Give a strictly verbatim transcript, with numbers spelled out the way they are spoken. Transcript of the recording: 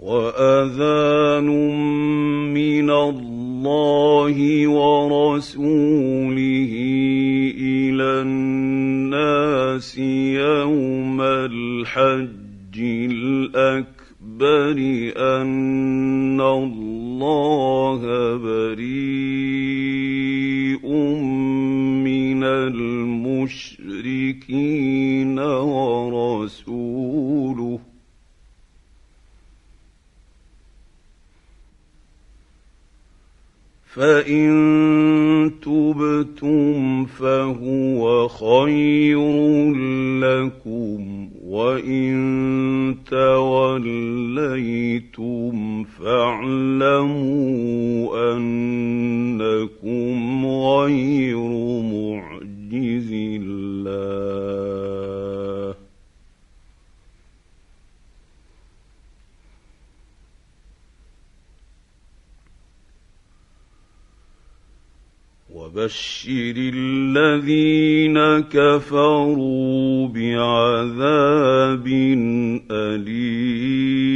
وأذان من الله ورسوله إلى الناس يوم الحج الأكبر أن الله بريء من المشركين ورسوله فإن تبتم فهو خير لكم وإن توليتم فاعلموا أنكم غير معجز الله وبشر الذين كفروا بعذاب أليم